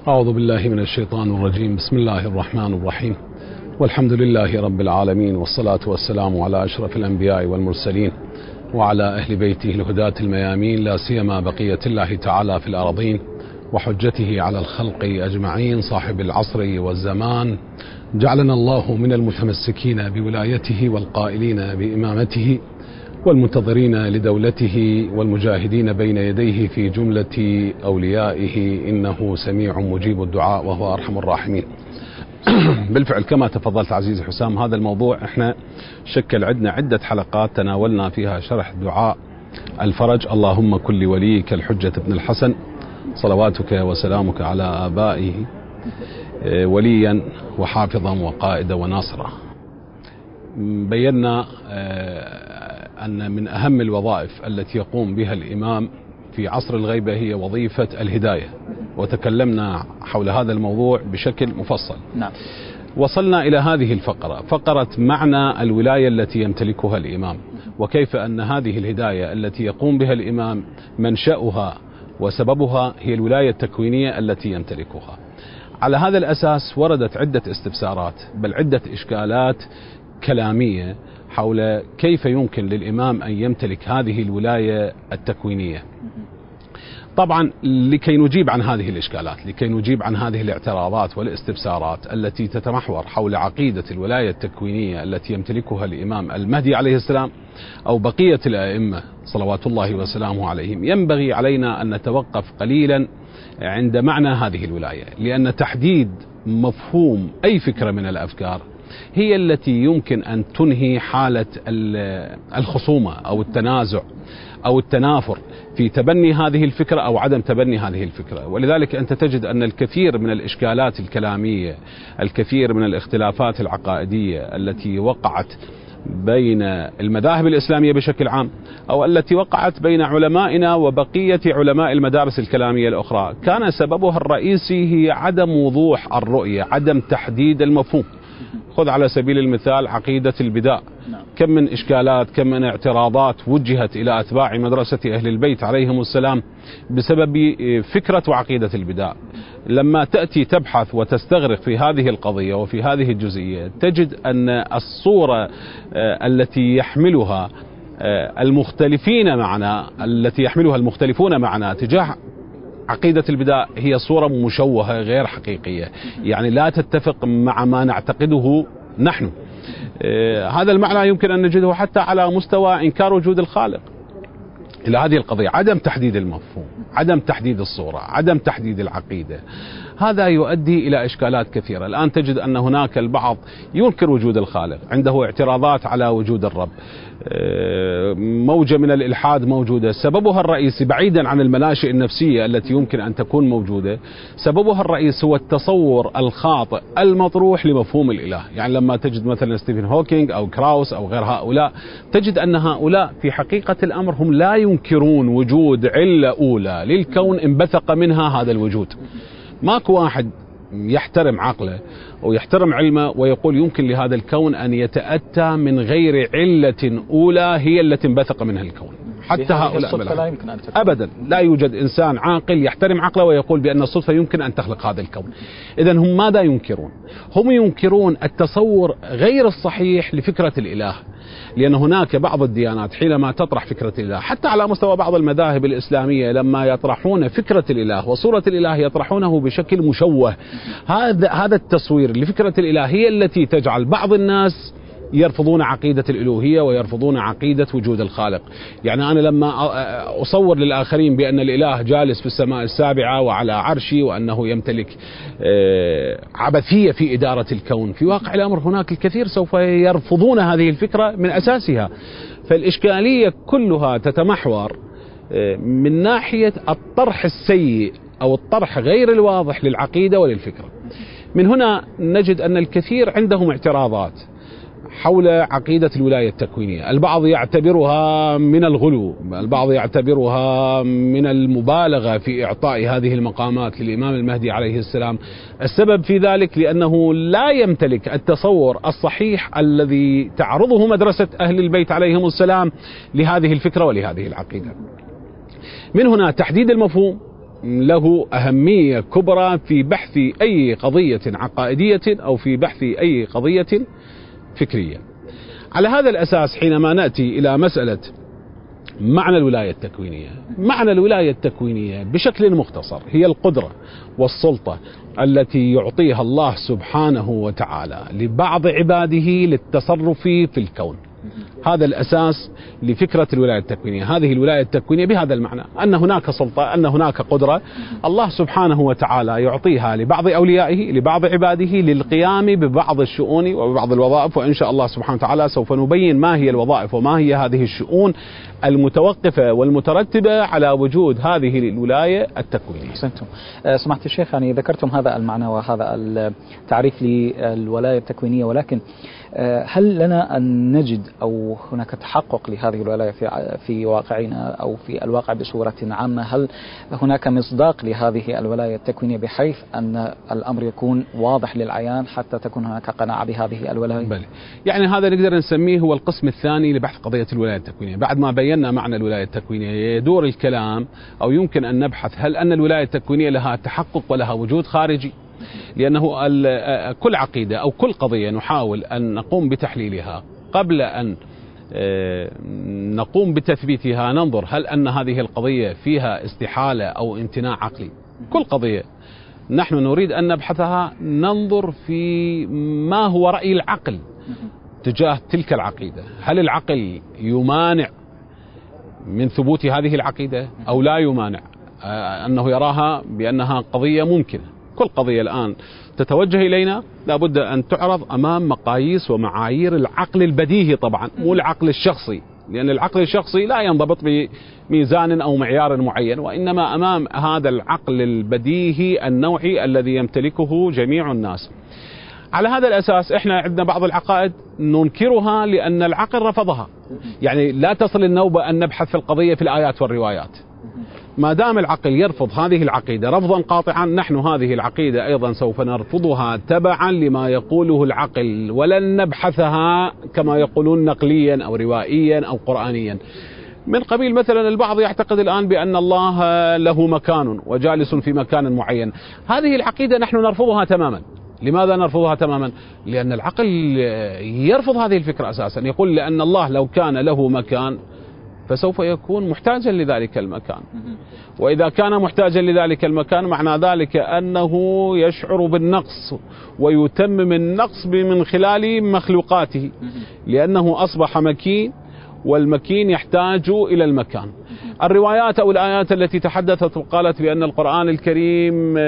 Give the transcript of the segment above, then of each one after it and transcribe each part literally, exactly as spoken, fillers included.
أعوذ بالله من الشيطان الرجيم. بسم الله الرحمن الرحيم، والحمد لله رب العالمين، والصلاة والسلام على أشرف الأنبياء والمرسلين وعلى أهل بيته الهداة الميامين، لا سيما بقية الله تعالى في الأرضين وحجته على الخلق أجمعين، صاحب العصر والزمان. جعلنا الله من المتمسكين بولايته والقائلين بإمامته والمنتظرين لدولته والمجاهدين بين يديه في جملة أوليائه، إنه سميع مجيب الدعاء وهو أرحم الراحمين. بالفعل كما تفضلت عزيزي حسام، هذا الموضوع احنا شكل عندنا عدة حلقات تناولنا فيها شرح دعاء الفرج. اللهم كن لوليك الحجة بن الحسن صلواتك وسلامك على آبائه وليا وحافظا وقائدا وناصرا. بينا أن من أهم الوظائف التي يقوم بها الإمام في عصر الغيبة هي وظيفة الهداية، وتكلمنا حول هذا الموضوع بشكل مفصل. نعم. وصلنا إلى هذه الفقرة، فقرة معنى الولاية التي يمتلكها الإمام، وكيف أن هذه الهداية التي يقوم بها الإمام منشأها وسببها هي الولاية التكوينية التي يمتلكها. على هذا الأساس وردت عدة استفسارات، بل عدة إشكالات كلامية حول كيف يمكن للإمام أن يمتلك هذه الولاية التكوينية. طبعا لكي نجيب عن هذه الإشكالات، لكي نجيب عن هذه الاعتراضات والاستفسارات التي تتمحور حول عقيدة الولاية التكوينية التي يمتلكها الإمام المهدي عليه السلام أو بقية الأئمة صلوات الله وسلامه عليهم، ينبغي علينا أن نتوقف قليلا عند معنى هذه الولاية، لأن تحديد مفهوم أي فكرة من الأفكار هي التي يمكن أن تنهي حالة الخصومة أو التنازع أو التنافر في تبني هذه الفكرة أو عدم تبني هذه الفكرة. ولذلك أنت تجد أن الكثير من الإشكالات الكلامية، الكثير من الاختلافات العقائدية التي وقعت بين المذاهب الإسلامية بشكل عام أو التي وقعت بين علمائنا وبقية علماء المدارس الكلامية الأخرى، كان سببها الرئيسي هي عدم وضوح الرؤية، عدم تحديد المفهوم. خذ على سبيل المثال عقيدة البداء، كم من إشكالات، كم من اعتراضات وجهت إلى أتباع مدرسة أهل البيت عليهم السلام بسبب فكرة وعقيدة البداء. لما تأتي تبحث وتستغرق في هذه القضية وفي هذه الجزئية، تجد أن الصورة التي يحملها المختلفين معنا التي يحملها المختلفون معنا تجاه عقيدة البداء هي صورة مشوهة غير حقيقية، يعني لا تتفق مع ما نعتقده نحن. هذا المعنى يمكن أن نجده حتى على مستوى إنكار وجود الخالق. إلى هذه القضية عدم تحديد المفهوم، عدم تحديد الصورة، عدم تحديد العقيدة، هذا يؤدي إلى إشكالات كثيرة. الآن تجد أن هناك البعض ينكر وجود الخالق، عنده اعتراضات على وجود الرب، موجة من الإلحاد موجودة، سببها الرئيسي بعيدا عن المناشئ النفسية التي يمكن أن تكون موجودة، سببها الرئيسي هو التصور الخاطئ المطروح لمفهوم الإله. يعني لما تجد مثلا ستيفن هوكينج أو كراوس أو غير هؤلاء، تجد أن هؤلاء في حقيقة الأمر هم لا ينكرون وجود علة أولى للكون انبثق منها هذا الوجود. ماكو واحد يحترم عقله ويحترم علمه ويقول يمكن لهذا الكون أن يتأتى من غير علة أولى هي التي انبثق منها الكون. حتى هؤلاء لا يمكن أن أبدا لا يوجد إنسان عاقل يحترم عقله ويقول بأن الصدفة يمكن أن تخلق هذا الكون. إذن هم ماذا ينكرون؟ هم ينكرون التصور غير الصحيح لفكرة الإله، لأن هناك بعض الديانات حينما تطرح فكرة الإله، حتى على مستوى بعض المذاهب الإسلامية لما يطرحون فكرة الإله وصورة الإله يطرحونه بشكل مشوه. هذا هذا التصوير لفكرة الإله هي التي تجعل بعض الناس يرفضون عقيدة الإلوهية ويرفضون عقيدة وجود الخالق. يعني أنا لما أصور للآخرين بأن الإله جالس في السماء السابعة وعلى عرشي وأنه يمتلك عبثية في إدارة الكون، في واقع الأمر هناك الكثير سوف يرفضون هذه الفكرة من أساسها. فالإشكالية كلها تتمحور من ناحية الطرح السيء أو الطرح غير الواضح للعقيدة وللفكرة. من هنا نجد أن الكثير عندهم اعتراضات حول عقيدة الولاية التكوينية. البعض يعتبرها من الغلو، البعض يعتبرها من المبالغة في إعطاء هذه المقامات للإمام المهدي عليه السلام. السبب في ذلك لأنه لا يمتلك التصور الصحيح الذي تعرضه مدرسة أهل البيت عليهم السلام لهذه الفكرة ولهذه العقيدة. من هنا تحديد المفهوم له أهمية كبرى في بحث أي قضية عقائدية أو في بحث أي قضية فكرية. على هذا الأساس حينما نأتي إلى مسألة معنى الولاية التكوينية، معنى الولاية التكوينية بشكل مختصر هي القدرة والسلطة التي يعطيها الله سبحانه وتعالى لبعض عباده للتصرف في الكون. هذا الأساس لفكرة الولاية التكوينية. هذه الولاية التكوينية بهذا المعنى، أن هناك سلطة، أن هناك قدرة الله سبحانه وتعالى يعطيها لبعض أوليائه لبعض عباده للقيام ببعض الشؤون وببعض الوظائف، وإن شاء الله سبحانه وتعالى سوف نبين ما هي الوظائف وما هي هذه الشؤون المتوقفة والمترتبة على وجود هذه الولاية التكوينية. أحسنتم. سمعت الشيخ، يعني ذكرتم هذا المعنى وهذا التعريف للولاية التكوينية، ولكن هل لنا أن نجد أو هناك تحقق لهذه الولاية في في واقعنا أو في الواقع بصورة عامة؟ هل هناك مصداق لهذه الولاية التكوينية بحيث أن الأمر يكون واضح للعيان حتى تكون هناك قناعة بهذه الولاية؟ بل. يعني هذا نقدر نسميه هو القسم الثاني لبحث قضية الولاية التكوينية. بعد ما بينا معنى الولاية التكوينية يدور الكلام أو يمكن أن نبحث هل أن الولاية التكوينية لها تحقق ولها وجود خارجي؟ لأنه كل عقيدة أو كل قضية نحاول أن نقوم بتحليلها قبل أن نقوم بتثبيتها ننظر هل أن هذه القضية فيها استحالة أو امتناع عقلي. كل قضية نحن نريد أن نبحثها ننظر في ما هو رأي العقل تجاه تلك العقيدة. هل العقل يمانع من ثبوت هذه العقيدة أو لا يمانع، أنه يراها بأنها قضية ممكنة. كل قضية الآن تتوجه إلينا لابد أن تعرض أمام مقاييس ومعايير العقل البديهي، طبعا مو العقل الشخصي، لأن العقل الشخصي لا ينضبط بميزان أو معيار معين، وإنما أمام هذا العقل البديهي النوعي الذي يمتلكه جميع الناس. على هذا الأساس إحنا عندنا بعض العقائد ننكرها لأن العقل رفضها. يعني لا تصل النوبة أن نبحث في القضية في الآيات والروايات. ما دام العقل يرفض هذه العقيدة رفضا قاطعا، نحن هذه العقيدة أيضا سوف نرفضها تبعا لما يقوله العقل، ولن نبحثها كما يقولون نقليا أو روائيا أو قرآنيا. من قبيل مثلا البعض يعتقد الآن بأن الله له مكان وجالس في مكان معين. هذه العقيدة نحن نرفضها تماما. لماذا نرفضها تماما؟ لأن العقل يرفض هذه الفكرة أساسا. يقول لأن الله لو كان له مكان فسوف يكون محتاجا لذلك المكان، وإذا كان محتاجا لذلك المكان معنى ذلك أنه يشعر بالنقص ويتمم النقص من خلال مخلوقاته، لأنه أصبح مكين والمكين يحتاج إلى المكان. الروايات أو الآيات التي تحدثت وقالت بأن القرآن الكريم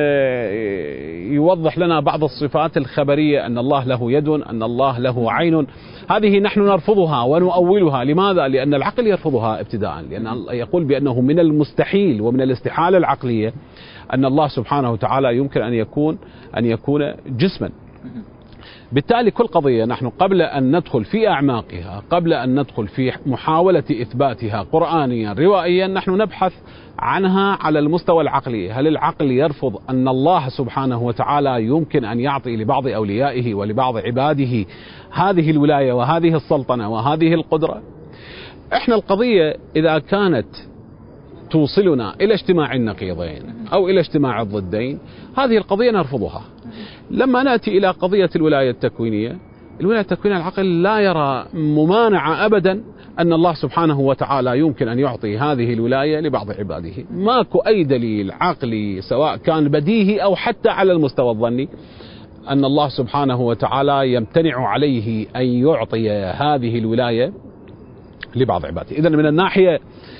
يوضح لنا بعض الصفات الخبرية، أن الله له يد، أن الله له عين، هذه نحن نرفضها ونؤولها. لماذا؟ لأن العقل يرفضها ابتداء، لأن يقول بأنه من المستحيل ومن الاستحالة العقلية أن الله سبحانه وتعالى يمكن أن يكون أن يكون جسما. بالتالي كل قضية نحن قبل أن ندخل في أعماقها، قبل أن ندخل في محاولة إثباتها قرآنيا روائيا، نحن نبحث عنها على المستوى العقلي. هل العقل يرفض أن الله سبحانه وتعالى يمكن أن يعطي لبعض أوليائه ولبعض عباده هذه الولاية وهذه السلطنة وهذه القدرة؟ إحنا القضية إذا كانت توصلنا إلى اجتماع النقيضين أو إلى اجتماع الضدين، هذه القضية نرفضها. لما نأتي إلى قضية الولاية التكوينية، الولاية التكوينية العقل لا يرى ممانعة أبدا أن الله سبحانه وتعالى يمكن أن يعطي هذه الولاية لبعض عباده. ماكو أي دليل عقلي سواء كان بديهي أو حتى على المستوى الظني أن الله سبحانه وتعالى يمتنع عليه أن يعطي هذه الولاية لبعض عباده. إذن من الناحية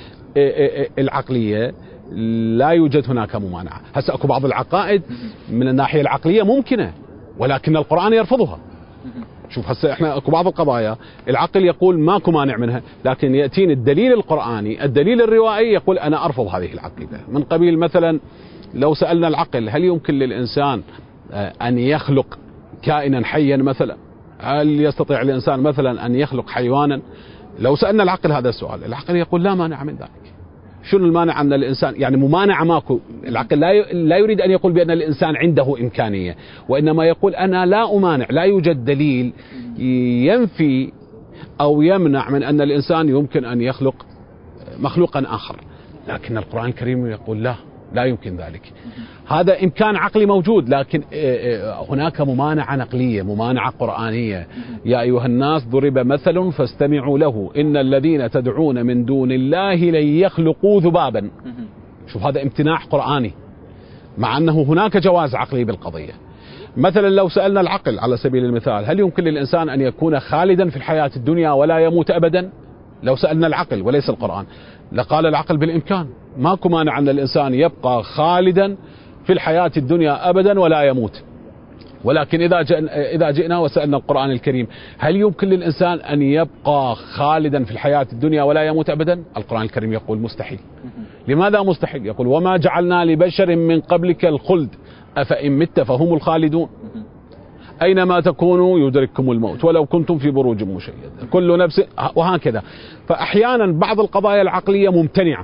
العقلية لا يوجد هناك ممانعة. هسه اكو بعض العقائد من الناحية العقلية ممكنة ولكن القرآن يرفضها. شوف هسه احنا اكو بعض القضايا العقل يقول ماكو مانع منها، لكن يأتيني الدليل القرآني الدليل الروائي يقول انا ارفض هذه العقيدة. من قبيل مثلا لو سألنا العقل هل يمكن للإنسان ان يخلق كائنا حيا مثلا؟ هل يستطيع الإنسان مثلا ان يخلق حيوانا؟ لو سألنا العقل هذا السؤال العقل يقول لا مانع من ذلك. شنو المانع أن الإنسان يعني ممانعة ماكو؟ العقل لا لا يريد أن يقول بأن الإنسان عنده إمكانية، وإنما يقول أنا لا أمانع، لا يوجد دليل ينفي أو يمنع من أن الإنسان يمكن أن يخلق مخلوقا آخر. لكن القرآن الكريم يقول لا، لا يمكن ذلك. هذا إمكان عقلي موجود، لكن هناك ممانعة نقلية، ممانعة قرآنية. يا أيها الناس ضرب مثل فاستمعوا له إن الذين تدعون من دون الله لن يخلقوا ذبابا. شوف، هذا امتناع قرآني مع أنه هناك جواز عقلي بالقضية. مثلا لو سألنا العقل على سبيل المثال، هل يمكن للإنسان أن يكون خالدا في الحياة الدنيا ولا يموت أبدا؟ لو سألنا العقل وليس القرآن لقال العقل بالإمكان، ماكو مانع أن الإنسان يبقى خالدا في الحياة الدنيا أبدا ولا يموت. ولكن إذا جئنا, إذا جئنا وسألنا القرآن الكريم، هل يمكن للإنسان أن يبقى خالدا في الحياة الدنيا ولا يموت أبدا؟ القرآن الكريم يقول مستحيل. لماذا مستحيل؟ يقول وما جعلنا لبشر من قبلك الخلد أفإن مت فهم الخالدون أينما تكونوا يدرككم الموت ولو كنتم في بروج مشيدة كل نفس، وهكذا. فأحيانا بعض القضايا العقلية ممتنعة،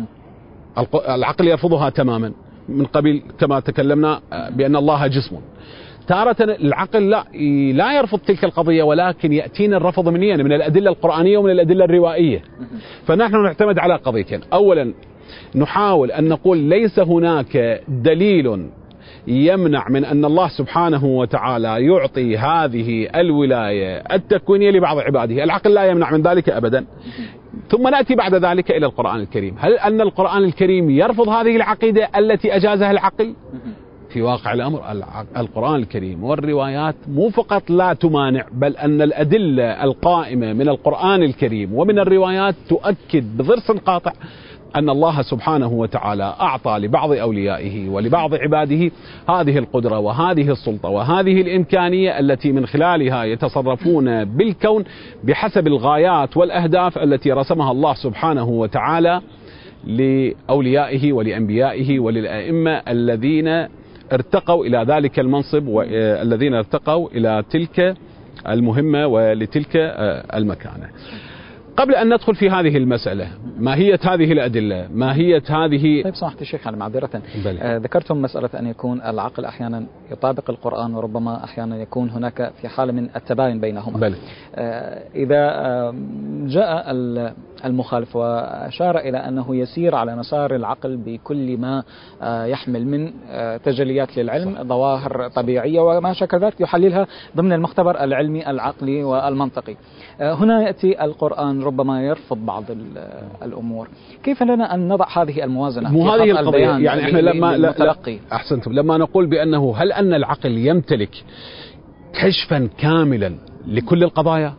العقل يرفضها تماما، من قبل كما تكلمنا بأن الله جسم. تارة العقل لا لا يرفض تلك القضية، ولكن يأتينا الرفض منين؟ من الأدلة القرآنية ومن الأدلة الروائية. فنحن نعتمد على قضيتين. أولا نحاول أن نقول ليس هناك دليل يمنع من أن الله سبحانه وتعالى يعطي هذه الولاية التكوينية لبعض عباده، العقل لا يمنع من ذلك أبدا. ثم نأتي بعد ذلك إلى القرآن الكريم، هل أن القرآن الكريم يرفض هذه العقيدة التي أجازها العقل؟ في واقع الأمر القرآن الكريم والروايات مو فقط لا تمانع، بل أن الأدلة القائمة من القرآن الكريم ومن الروايات تؤكد بضرس قاطع أن الله سبحانه وتعالى أعطى لبعض أوليائه ولبعض عباده هذه القدرة وهذه السلطة وهذه الإمكانية التي من خلالها يتصرفون بالكون بحسب الغايات والأهداف التي رسمها الله سبحانه وتعالى لأوليائه ولأنبيائه وللأئمة الذين ارتقوا إلى ذلك المنصب والذين ارتقوا إلى تلك المهمة ولتلك المكانة. قبل أن ندخل في هذه المسألة، ماهية هذه الأدلة، ماهية هذه. طيب سمحت الشيخ، أنا معذرة آه ذكرتم مسألة أن يكون العقل أحيانا يطابق القرآن وربما أحيانا يكون هناك في حالة من التباين بينهما. بل. آه إذا آه جاء المخالف وأشار إلى أنه يسير على مسار العقل بكل ما آه يحمل من آه تجليات للعلم، صح. ظواهر طبيعية وما شابه ذلك، يحللها ضمن المختبر العلمي العقلي والمنطقي. آه هنا يأتي القرآن ربما يرفض بعض الأمور. كيف لنا أن نضع هذه الموازنة؟ مو هذه القضية. يعني احنا لما لا أحسنتم لما نقول بأنه هل أن العقل يمتلك كشفا كاملا لكل القضايا؟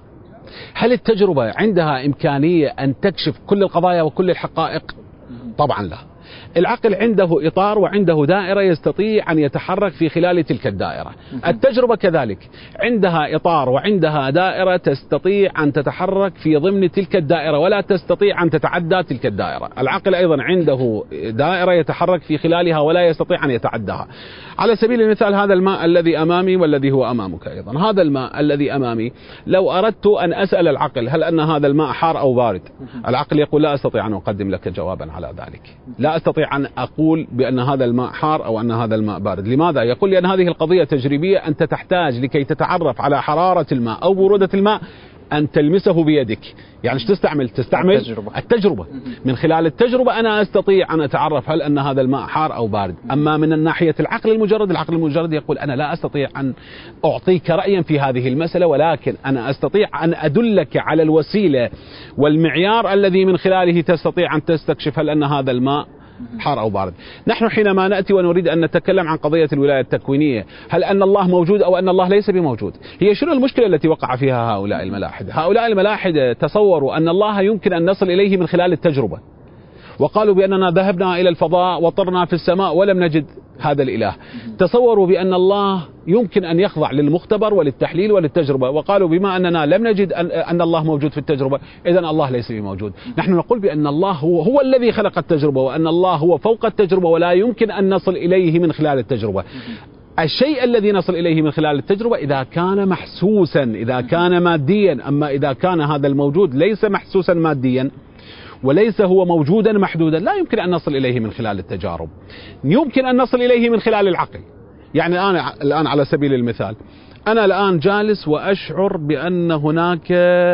هل التجربة عندها إمكانية أن تكشف كل القضايا وكل الحقائق؟ طبعا لا. العقل عنده إطار وعنده دائرة يستطيع أن يتحرك في خلال تلك الدائرة. التجربة كذلك عندها إطار وعندها دائرة تستطيع أن تتحرك في ضمن تلك الدائرة ولا تستطيع أن تتعدى تلك الدائرة. العقل أيضا عنده دائرة يتحرك في خلالها ولا يستطيع أن يتعداها. على سبيل المثال هذا الماء الذي أمامي والذي هو أمامك أيضا، هذا الماء الذي أمامي لو أردت أن أسأل العقل هل أن هذا الماء حار أو بارد، العقل يقول لا أستطيع أن أقدم لك جوابا على ذلك، لا أستطيع أن أقول بأن هذا الماء حار أو أن هذا الماء بارد. لماذا؟ يقول لأن هذه القضية تجريبية، أنت تحتاج لكي تتعرف على حرارة الماء أو برودة الماء أن تلمسه بيدك. يعني ايش تستعمل؟ تستعمل التجربة. التجربة. من خلال التجربة أنا أستطيع أن أتعرف هل أن هذا الماء حار أو بارد. أما من الناحية العقل المجرد، العقل المجرد يقول أنا لا أستطيع أن أعطيك رأيا في هذه المسألة، ولكن أنا أستطيع أن أدلك على الوسيلة والمعيار الذي من خلاله تستطيع أن تستكشف هل أن هذا الماء حار أو بارد. نحن حينما نأتي ونريد أن نتكلم عن قضية الولاية التكوينية، هل أن الله موجود أو أن الله ليس بموجود؟ هي شنو المشكلة التي وقع فيها هؤلاء الملاحدة؟ هؤلاء الملاحدة تصوروا أن الله يمكن أن نصل إليه من خلال التجربة، وقالوا بأننا ذهبنا إلى الفضاء وطرنا في السماء ولم نجد هذا الإله. تصوروا بأن الله يمكن أن يخضع للمختبر وللتحليل وللتجربة، وقالوا بما أننا لم نجد أن, أن الله موجود في التجربة إذن الله ليس بموجود. نحن نقول بأن الله هو, هو الذي خلق التجربة، وأن الله هو فوق التجربة ولا يمكن أن نصل إليه من خلال التجربة. الشيء الذي نصل إليه من خلال التجربة إذا كان محسوسا، إذا كان ماديا. أما إذا كان هذا الموجود ليس محسوسا ماديا وليس هو موجودا محدودا، لا يمكن أن نصل إليه من خلال التجارب. يمكن أن نصل إليه من خلال العقل. يعني أنا الآن على سبيل المثال، أنا الآن جالس وأشعر بأن هناك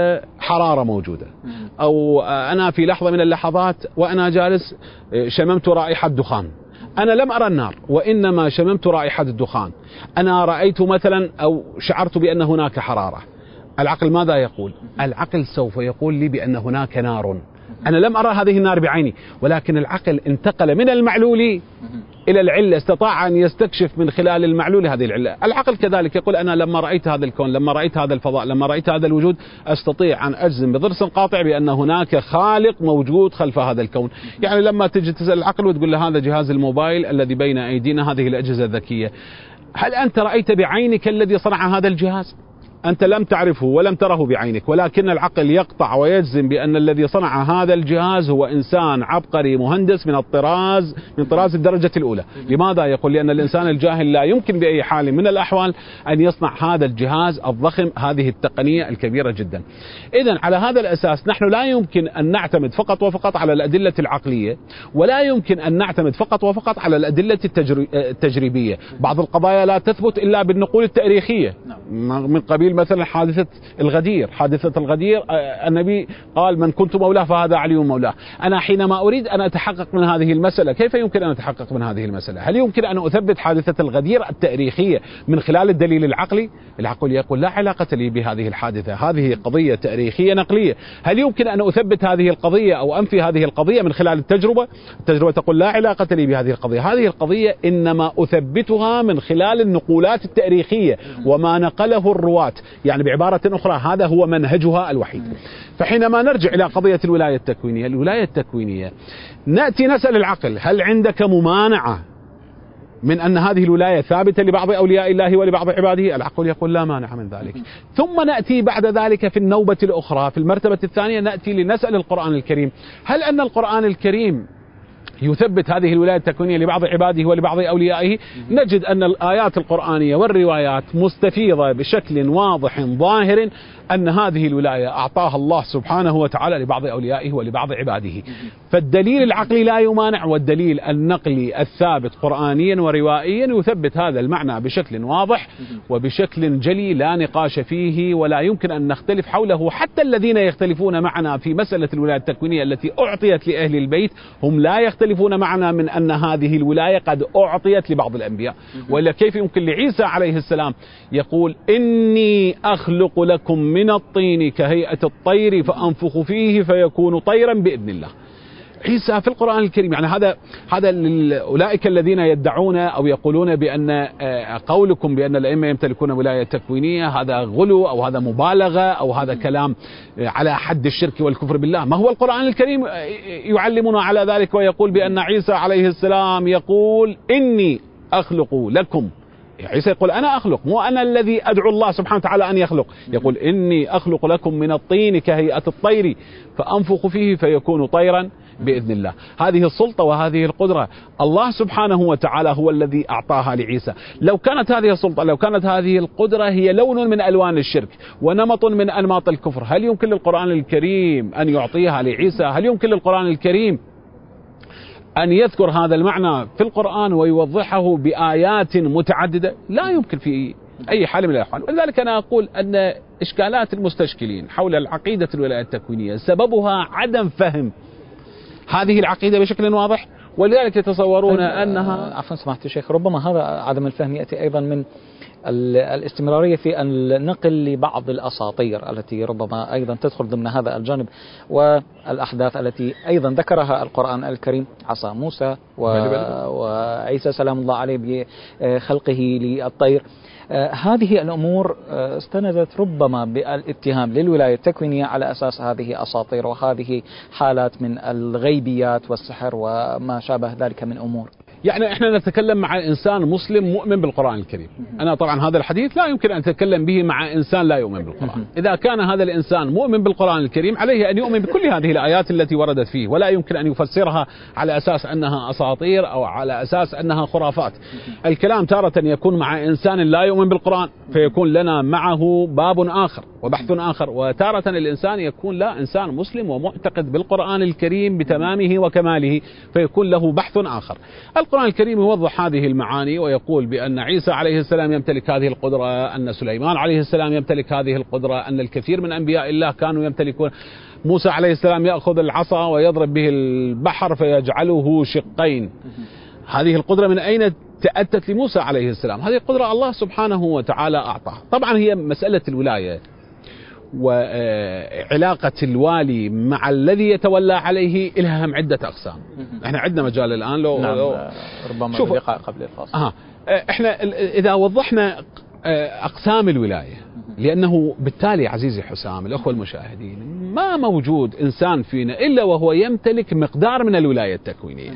حرارة موجودة، أو أنا في لحظة من اللحظات وأنا جالس شممت رائحة دخان، أنا لم أرى النار وإنما شممت رائحة الدخان، أنا رأيت مثلا أو شعرت بأن هناك حرارة، العقل ماذا يقول؟ العقل سوف يقول لي بأن هناك نار، أنا لم أرى هذه النار بعيني، ولكن العقل انتقل من المعلول إلى العلة، استطاع أن يستكشف من خلال المعلول هذه العلة. العقل كذلك يقول أنا لما رأيت هذا الكون، لما رأيت هذا الفضاء، لما رأيت هذا الوجود، أستطيع أن أجزم بضرس قاطع بأن هناك خالق موجود خلف هذا الكون. يعني لما تجي تسأل العقل وتقول له هذا جهاز الموبايل الذي بين أيدينا، هذه الأجهزة الذكية، هل أنت رأيت بعينك الذي صنع هذا الجهاز؟ أنت لم تعرفه ولم تره بعينك، ولكن العقل يقطع ويجزم بأن الذي صنع هذا الجهاز هو إنسان عبقري مهندس من الطراز من طراز الدرجة الأولى. لماذا؟ يقول لأن الإنسان الجاهل لا يمكن بأي حال من الأحوال أن يصنع هذا الجهاز الضخم، هذه التقنية الكبيرة جدا. إذن على هذا الأساس نحن لا يمكن أن نعتمد فقط وفقط على الأدلة العقلية، ولا يمكن أن نعتمد فقط وفقط على الأدلة التجريبية. بعض القضايا لا تثبت إلا بالنقول التاريخية، من قبيل مثلا حادثة الغدير. حادثة الغدير النبي قال من كنت مولاه فهذا علي مولاه. أنا حينما أريد أن أتحقق من هذه المسألة، كيف يمكن أن أتحقق من هذه المسألة؟ هل يمكن أن أثبت حادثة الغدير التاريخية من خلال الدليل العقلي؟ العقل يقول لا علاقة لي بهذه الحادثة، هذه قضية تاريخية نقلية. هل يمكن أن أثبت هذه القضية أو أنفي هذه القضية من خلال التجربة؟ التجربة تقول لا علاقة لي بهذه القضية. هذه القضية إنما أثبتها من خلال النقولات التاريخية وما نقله الرواة، يعني بعبارة أخرى هذا هو منهجها الوحيد. فحينما نرجع إلى قضية الولاية التكوينية، الولاية التكوينية نأتي نسأل العقل هل عندك ممانعة من أن هذه الولاية ثابتة لبعض أولياء الله ولبعض عباده؟ العقل يقول لا مانع من ذلك. ثم نأتي بعد ذلك في النوبة الأخرى، في المرتبة الثانية، نأتي لنسأل القرآن الكريم هل أن القرآن الكريم يثبت هذه الولاية التكوينية لبعض عباده ولبعض أوليائه؟ نجد أن الآيات القرآنية والروايات مستفيضة بشكل واضح ظاهر أن هذه الولاية أعطاها الله سبحانه وتعالى لبعض أوليائه ولبعض عباده. فالدليل العقلي لا يمانع، والدليل النقلي الثابت قرآنيا وروائيا يثبت هذا المعنى بشكل واضح وبشكل جلي لا نقاش فيه، ولا يمكن أن نختلف حوله. حتى الذين يختلفون معنا في مسألة الولاية التكوينية التي أعطيت لأهل البيت هم لا يختلفون معنا من أن هذه الولاية قد أعطيت لبعض الأنبياء. وإلا كيف يمكن لعيسى عليه السلام يقول إني أخلق لكم من الطين كهيئة الطير فأنفخ فيه فيكون طيرا بإذن الله؟ عيسى في القرآن الكريم. يعني هذا هذا أولئك الذين يدعون أو يقولون بأن قولكم بأن الأئمة يمتلكون ولاية تكوينية هذا غلو أو هذا مبالغة أو هذا كلام على حد الشرك والكفر بالله. ما هو القرآن الكريم يعلمنا على ذلك ويقول بأن عيسى عليه السلام يقول إني أخلق لكم. عيسى يقول أنا أخلق، مو أنا الذي أدعو الله سبحانه وتعالى أن يخلق. يقول إني أخلق لكم من الطين كهيئة الطير فأنفخ فيه فيكون طيرا بإذن الله. هذه السلطة وهذه القدرة الله سبحانه وتعالى هو الذي أعطاها لعيسى. لو كانت هذه السلطة، لو كانت هذه القدرة هي لون من ألوان الشرك ونمط من أنماط الكفر، هل يمكن للقرآن الكريم أن يعطيها لعيسى؟ هل يمكن للقرآن الكريم أن يذكر هذا المعنى في القرآن ويوضحه بآيات متعددة؟ لا يمكن في أي حال من الأحوال. ولذلك أنا أقول أن إشكالات المستشكلين حول العقيدة الولاية التكوينية سببها عدم فهم هذه العقيدة بشكل واضح، ولذلك يتصورون أنها عفوا سمحت الشيخ، ربما هذا عدم الفهم يأتي أيضا من الاستمرارية في النقل لبعض الأساطير التي ربما أيضا تدخل ضمن هذا الجانب، والأحداث التي أيضا ذكرها القرآن الكريم، عصا موسى وعيسى سلام الله عليه بخلقه للطير. هذه الأمور استندت ربما بالاتهام للولاية التكوينية على أساس هذه أساطير وهذه حالات من الغيبيات والسحر وما شابه ذلك من أمور. يعني احنا نتكلم مع انسان مسلم مؤمن بالقرآن الكريم. انا طبعا هذا الحديث لا يمكن ان اتكلم به مع انسان لا يؤمن بالقرآن. اذا كان هذا الانسان مؤمن بالقرآن الكريم عليه ان يؤمن بكل هذه الايات التي وردت فيه، ولا يمكن ان يفسرها على اساس انها اساطير او على اساس انها خرافات. الكلام تارة يكون مع انسان لا يؤمن بالقرآن فيكون لنا معه باب اخر وبحث اخر، وتارة الانسان يكون لا انسان مسلم ومعتقد بالقرآن الكريم بتمامه وكماله فيكون له بحث اخر. القرآن الكريم يوضح هذه المعاني ويقول بأن عيسى عليه السلام يمتلك هذه القدرة، أن سليمان عليه السلام يمتلك هذه القدرة، أن الكثير من أنبياء الله كانوا يمتلكون. موسى عليه السلام يأخذ العصا ويضرب به البحر فيجعله شقين. هذه القدرة من أين تأتت لموسى عليه السلام؟ هذه القدرة الله سبحانه وتعالى أعطاها. طبعا هي مسألة الولاية وعلاقة الوالي مع الذي يتولى عليه لها هم عدة أقسام. احنا عندنا مجال الآن لو, نعم لو ربما اللقاء قبل الفاصل. آه احنا إذا وضحنا أقسام الولاية، لأنه بالتالي عزيزي حسام الأخوة المشاهدين ما موجود إنسان فينا إلا وهو يمتلك مقدار من الولاية التكوينية.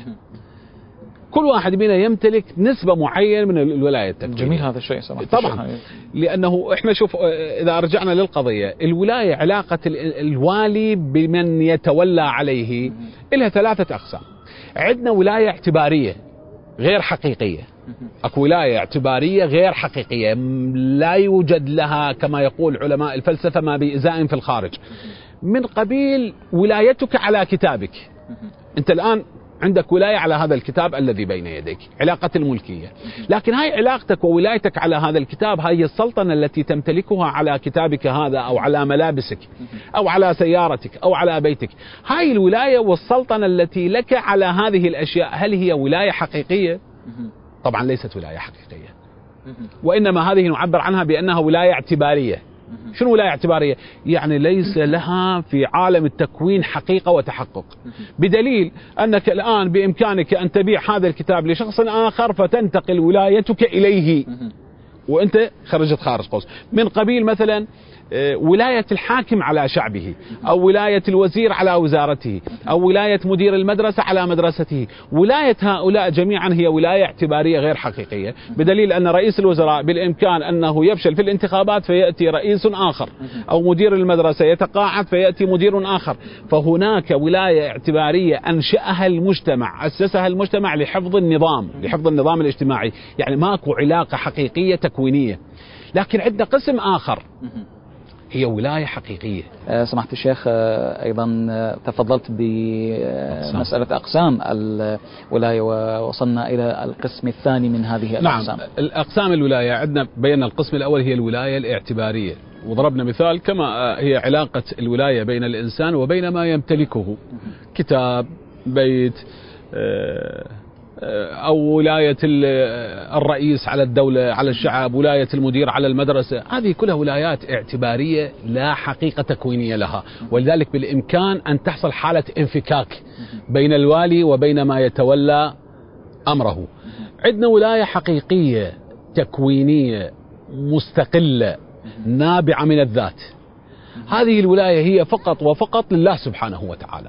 كل واحد منا يمتلك نسبة معينة من الولاية التكوينية. جميل هذا الشيء سمحت. طبعا لأنه احنا شوف إذا رجعنا للقضية، الولاية علاقة الوالي بمن يتولى عليه لها ثلاثة أقسام. عندنا ولاية اعتبارية غير حقيقية، أكو ولاية اعتبارية غير حقيقية لا يوجد لها كما يقول علماء الفلسفة ما بإزاء في الخارج، من قبيل ولايتك على كتابك. أنت الآن عندك ولاية على هذا الكتاب الذي بين يديك، علاقة الملكية، لكن هاي علاقتك وولايتك على هذا الكتاب هاي السلطنة التي تمتلكها على كتابك هذا أو على ملابسك أو على سيارتك أو على بيتك. هاي الولاية والسلطنة التي لك على هذه الأشياء هل هي ولاية حقيقية؟ طبعا ليست ولاية حقيقية، وإنما هذه نعبر عنها بأنها ولاية اعتبارية. شنو ولاية اعتبارية؟ يعني ليس لها في عالم التكوين حقيقة وتحقق، بدليل أنك الآن بإمكانك أن تبيع هذا الكتاب لشخص آخر فتنتقل ولايتك إليه وأنت خرجت خارج قوس، من قبيل مثلا ولاية الحاكم على شعبه، أو ولاية الوزير على وزارته، أو ولاية مدير المدرسة على مدرسته. ولاية هؤلاء جميعا هي ولاية اعتبارية غير حقيقية، بدليل أن رئيس الوزراء بالإمكان أنه يفشل في الانتخابات فيأتي رئيس آخر، أو مدير المدرسة يتقاعد فيأتي مدير آخر. فهناك ولاية اعتبارية أنشأها المجتمع، أسسها المجتمع لحفظ النظام، لحفظ النظام الاجتماعي، يعني ماكو علاقة حقيقية تكوينية. لكن عندنا قسم آخر هي ولاية حقيقية. أه سمحت الشيخ، أه أيضا تفضلت بمسألة أقسام الولاية ووصلنا إلى القسم الثاني من هذه الأقسام. نعم، الأقسام الولاية عندنا بينا القسم الأول هي الولاية الاعتبارية، وضربنا مثال كما هي علاقة الولاية بين الإنسان وبين ما يمتلكه، كتاب، بيت، أه أو ولاية الرئيس على الدولة على الشعب، ولاية المدير على المدرسة. هذه كلها ولايات اعتبارية لا حقيقة تكوينية لها، ولذلك بالإمكان أن تحصل حالة انفكاك بين الوالي وبين ما يتولى أمره. عندنا ولاية حقيقية تكوينية مستقلة نابعة من الذات. هذه الولاية هي فقط وفقط لله سبحانه وتعالى.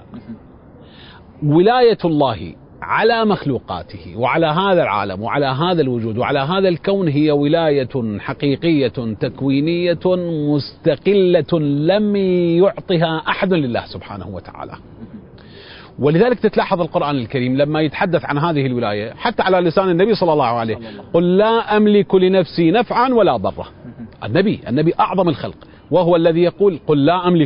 ولاية الله على مخلوقاته وعلى هذا العالم وعلى هذا الوجود وعلى هذا الكون هي ولاية حقيقية تكوينية مستقلة لم يعطها أحد لله سبحانه وتعالى. ولذلك تتلاحظ القرآن الكريم لما يتحدث عن هذه الولاية حتى على لسان النبي صلى الله عليه وسلم، قل لا أملك لنفسي نفعا ولا ضرا. النبي النبي أعظم الخلق وهو الذي يقول قل لا أملك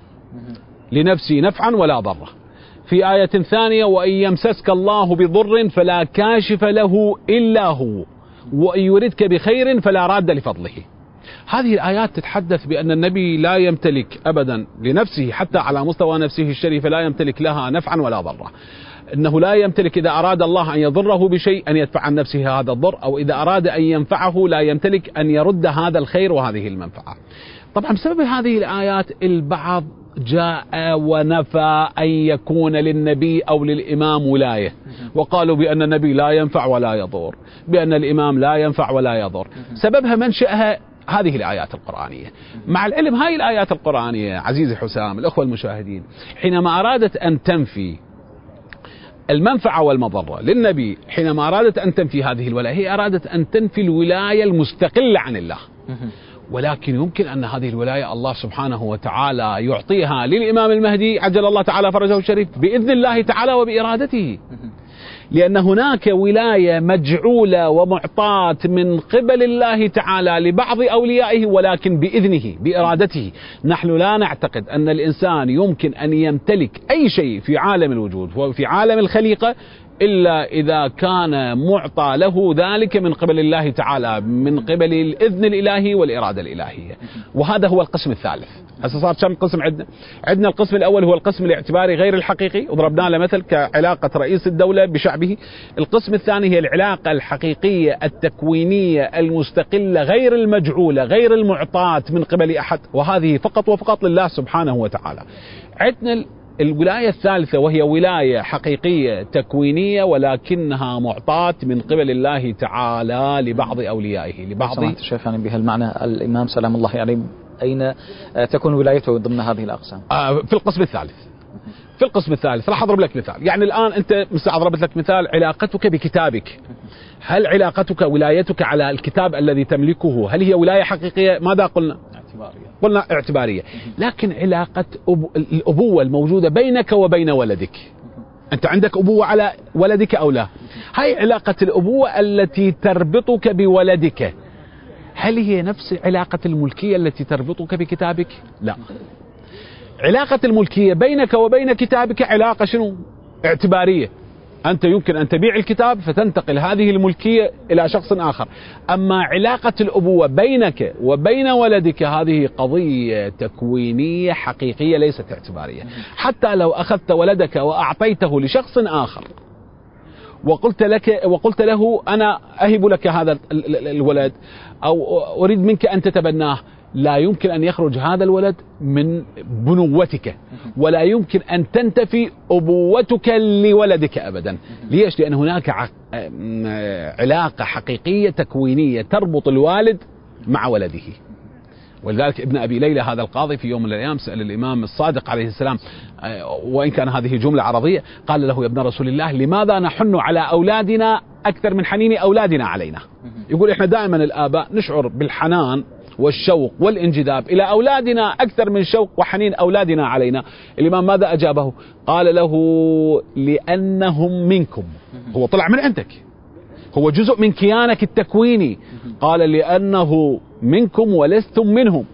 لنفسي نفعا ولا ضرا. في آية ثانية وإن يمسسك الله بضر فلا كاشف له إلا هو وإن يردك بخير فلا راد لفضله. هذه الآيات تتحدث بأن النبي لا يمتلك أبدا لنفسه حتى على مستوى نفسه الشريف لا يمتلك لها نفعا ولا ضرا، إنه لا يمتلك إذا أراد الله أن يضره بشيء أن يدفع عن نفسه هذا الضر، أو إذا أراد أن ينفعه لا يمتلك أن يرد هذا الخير وهذه المنفعة. طبعا بسبب هذه الآيات البعض جاء ونفى أن يكون للنبي أو للإمام ولاية، وقالوا بأن النبي لا ينفع ولا يضر، بأن الإمام لا ينفع ولا يضر. سببها منشأها هذه الآيات القرآنية. مع العلم هاي الآيات القرآنية عزيزي حسام الأخوة المشاهدين حينما أرادت أن تنفي المنفعة والمضرة للنبي، حينما أرادت أن تنفي هذه الولاية هي أرادت أن تنفي الولاية المستقلة عن الله، ولكن يمكن أن هذه الولاية الله سبحانه وتعالى يعطيها للإمام المهدي عجل الله تعالى فرجه الشريف بإذن الله تعالى وبإرادته، لأن هناك ولاية مجعولة ومعطاة من قبل الله تعالى لبعض أوليائه ولكن بإذنه بإرادته. نحن لا نعتقد أن الإنسان يمكن أن يمتلك أي شيء في عالم الوجود وفي عالم الخليقة إلا إذا كان معطى له ذلك من قبل الله تعالى، من قبل الإذن الإلهي والإرادة الإلهية. وهذا هو القسم الثالث. هسه صار كم قسم عندنا؟ عندنا القسم الأول هو القسم الاعتباري غير الحقيقي، وضربنا له مثل كعلاقة رئيس الدولة بشعبه. القسم الثاني هي العلاقة الحقيقية التكوينية المستقلة غير المجعولة غير المعطاة من قبل أحد، وهذه فقط وفقط لله سبحانه وتعالى. عندنا الولاية الثالثة وهي ولاية حقيقية تكوينية ولكنها معطاة من قبل الله تعالى لبعض أوليائه لبعض. سمعت الشيخ يعني بهالمعنى الإمام سلام الله عليه أين تكون ولايته ضمن هذه الأقسام؟ آه في القسم الثالث. في القسم الثالث راح أضرب لك مثال. يعني الآن أنت مثلا ضربت لك مثال علاقتك بكتابك، هل علاقتك ولايتك على الكتاب الذي تملكه هل هي ولاية حقيقية؟ ماذا قلنا؟ اعتبارية. قلنا اعتبارية. لكن علاقة أبو الأبوة الموجودة بينك وبين ولدك، أنت عندك أبوة على ولدك أو لا؟ هاي علاقة الأبوة التي تربطك بولدك، هل هي نفس علاقة الملكية التي تربطك بكتابك؟ لا. علاقة الملكية بينك وبين كتابك علاقة شنو؟ اعتبارية. أنت يمكن أن تبيع الكتاب فتنتقل هذه الملكية إلى شخص آخر. أما علاقة الأبوة بينك وبين ولدك هذه قضية تكوينية حقيقية ليست اعتبارية. حتى لو أخذت ولدك وأعطيته لشخص آخر وقلت لك وقلت له أنا أهب لك هذا الولد أو أريد منك أن تتبناه، لا يمكن أن يخرج هذا الولد من بنوتك، ولا يمكن أن تنتفي أبوتك لولدك أبدا. ليش؟ لأن هناك علاقة حقيقية تكوينية تربط الوالد مع ولده. ولذلك ابن أبي ليلى هذا القاضي في يوم من الأيام سأل الإمام الصادق عليه السلام، وإن كان هذه جملة عربية، قال له يا ابن رسول الله لماذا نحن على أولادنا أكثر من حنين أولادنا علينا؟ يقول إحنا دائما الآباء نشعر بالحنان والشوق والانجذاب إلى أولادنا أكثر من شوق وحنين أولادنا علينا. الإمام ماذا أجابه؟ قال له لأنهم منكم. هو طلع من عندك، هو جزء من كيانك التكويني. قال لأنه منكم ولستم منهم.